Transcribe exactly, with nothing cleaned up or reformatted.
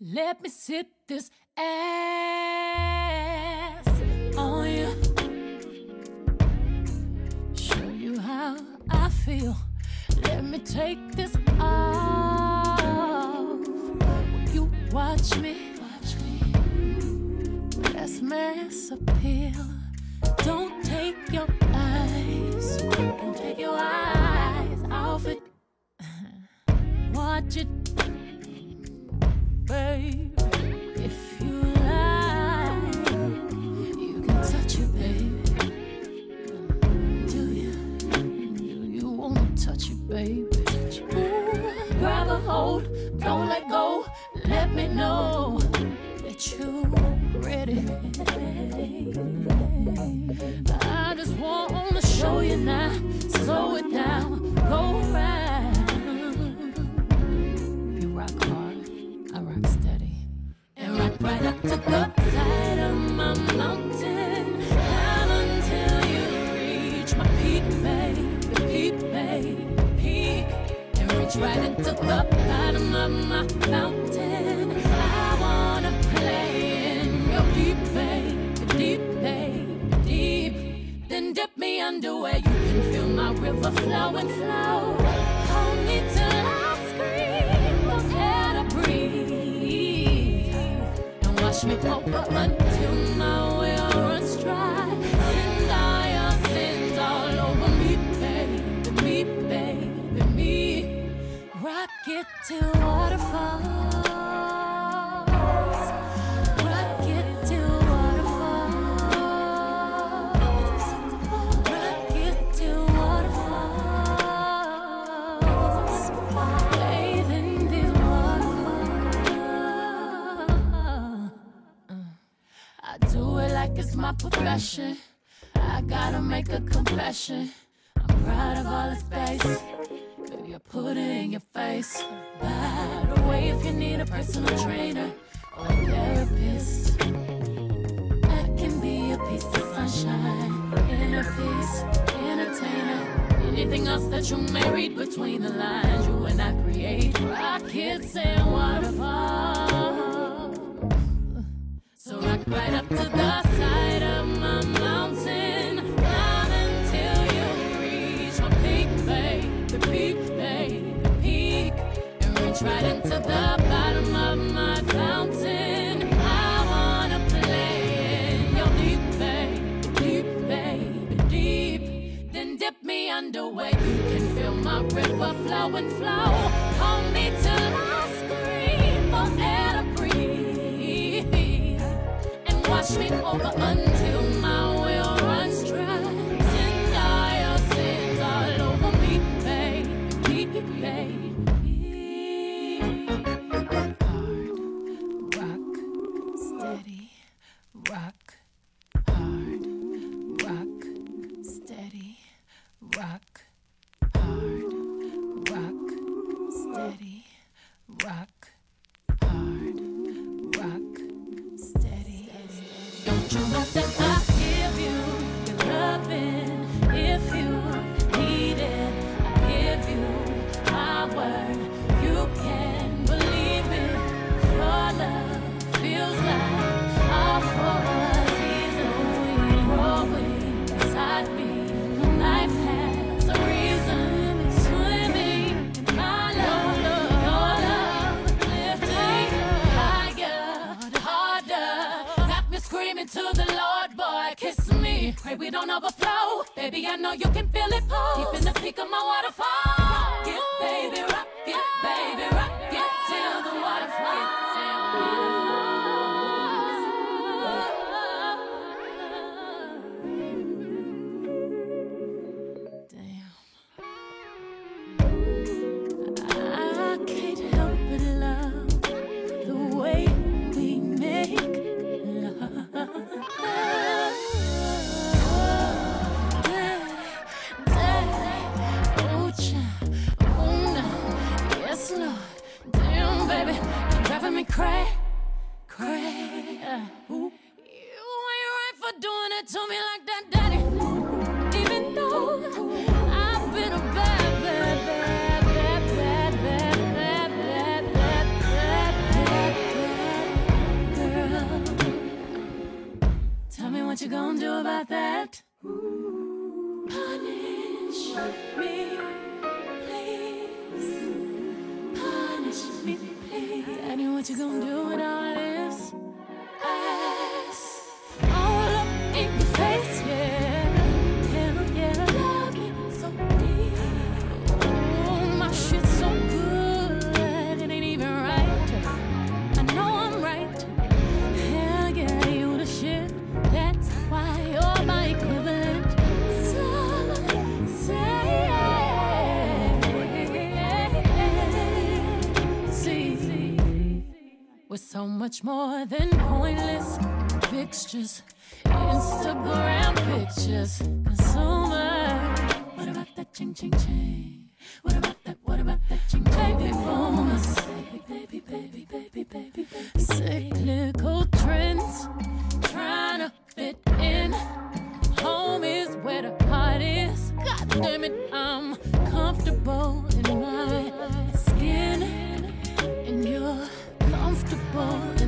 Let me sit this ass on you. Show you how I feel. Let me take this off. Will you watch me? Watch me. That's mass appeal. Don't take your eyes. Don't take your eyes off it. Watch it. Babe, if you like, you can touch it, baby. Do you? Do you wanna touch it, baby? Ooh, grab a hold, don't let go. Let me know that you're ready. I just wanna show you now. Slow it down, go right. You rock hard, I rock steady. And rock right up to the side of my mountain. Climb until you reach my peak, babe. Peak, babe, peak. And reach right into the bottom of my mountain. I wanna play in your deep, babe. Deep, babe, deep. Then dip me under where you can feel my river flow and flow. Hold me till I scream, no air to breathe. And wash me over until my well runs dry. Send all your sins all over me, baby, me, baby, me. Rock it till waterfalls. Rock it till waterfalls. Rock it till waterfalls. Bathe in the waterfalls. I do it like it's my profession. I gotta make a confession. I'm proud of all the space. Baby, I put it in your face. By the way, if you need a personal trainer or a therapist, I can be a piece of sunshine, inner peace, entertainer. Anything else that you may read between the lines, you and I create rockets and waterfalls. So rock right up to the side of my mountain. Climb until you reach my peak, babe. The peak, babe, the peak. And reach right into the bottom of my fountain. I wanna play in your deep, babe. Deep, babe, deep. Then dip me under where you can feel my river flow and flow. Hold me till I scream for air to breathe. Wash me over until my well runs dry. Send all your sins all over me, babe, babe. Hard, rock, steady, rock. Hard, rock, steady, rock. Hard, rock, steady, rock. Hard, rock, steady. Don't you know that I give you your loving? If you need it, I give you my word. You can believe it. Your love feels like our four seasons. Growing inside me. Life has a reason. Swimming in my love. Your love lifting higher, harder. Screaming to the Lord, boy, kiss me. Pray we don't overflow. Baby, I know you can feel it pulse. Deep in the peak of my waterfall. Rock it, baby, rock it, baby, rock it till the waterfall. Damn. I can't help but love the way we make cray, cray. Ooh. You ain't right for doing it to me like that, daddy. Even though I've been a bad, bad, bad, bad, bad, bad, bad, bad, bad, bad, bad, bad. what you gonna do about that? Punish me, please. Punish me, please. Daddy, what you gonna do with all this? Ass all up in your face, yeah. Hell yeah. Love me so deep. Oh, my shit's so good, it ain't even right. I know I'm right. Hell yeah, you the shit. That's why you're my equivalent. So say, see, we're so much more than pointless fixtures, Instagram pictures. Consumer, what about that ching ching ching? What about that? What about that ching ching? Baby boomers, baby, baby, baby, baby, baby. Cyclical trends, trying to fit in. Home is where the heart is. God damn it, I'm comfortable in my skin, and you're comfortable